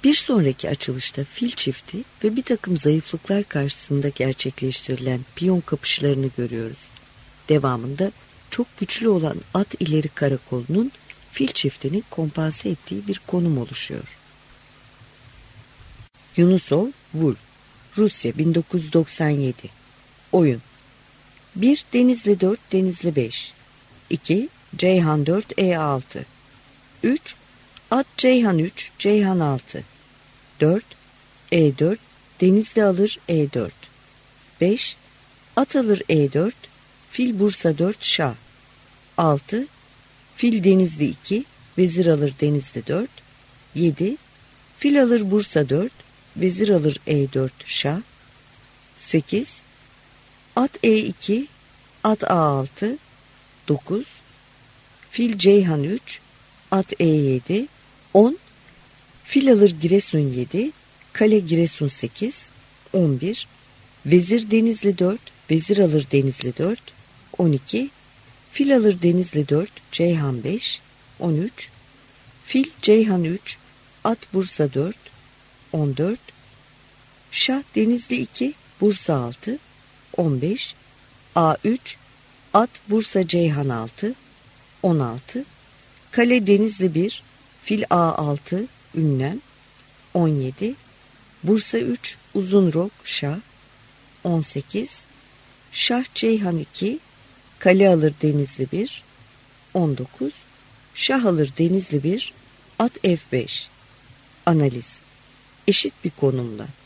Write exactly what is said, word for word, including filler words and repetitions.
Bir sonraki açılışta fil çifti ve bir takım zayıflıklar karşısında gerçekleştirilen piyon kapışlarını görüyoruz. Devamında çok güçlü olan at ileri karakolunun fil çiftini kompanse ettiği bir konum oluşuyor. Yunusov, Wolf, Rusya bin dokuz yüz doksan yedi. Oyun bir Denizli dört, Denizli beş. iki Ceyhan dört, E altı. üç At Ceyhan üç, Ceyhan altı. dört E dört, Denizli alır E dört. beş At alır E dört, fil Bursa dört, Şah. altı Fil Denizli iki, vezir alır Denizli dört. yedi Fil alır Bursa dört, vezir alır E dört, Şah. sekiz At E iki, at A altı. dokuz Fil Ceyhan üç, at E yedi. on Fil alır Giresun yedi, kale Giresun sekiz. on bir Vezir Denizli dört, vezir alır Denizli dört. on iki Fil alır Denizli dört, Ceyhan beş. on üç Fil Ceyhan üç, at Bursa dört. on dört Şah Denizli iki, Bursa altı. on beş A üç, at Bursa Ceyhan altı. on altı Kale Denizli bir, fil A altı, ünlem. on yedi Bursa üç, uzun rok, Şah. on sekiz Şah Ceyhan iki, kale alır Denizli bir. on dokuz Şah alır Denizli bir, at F beş. Analiz: eşit bir konumla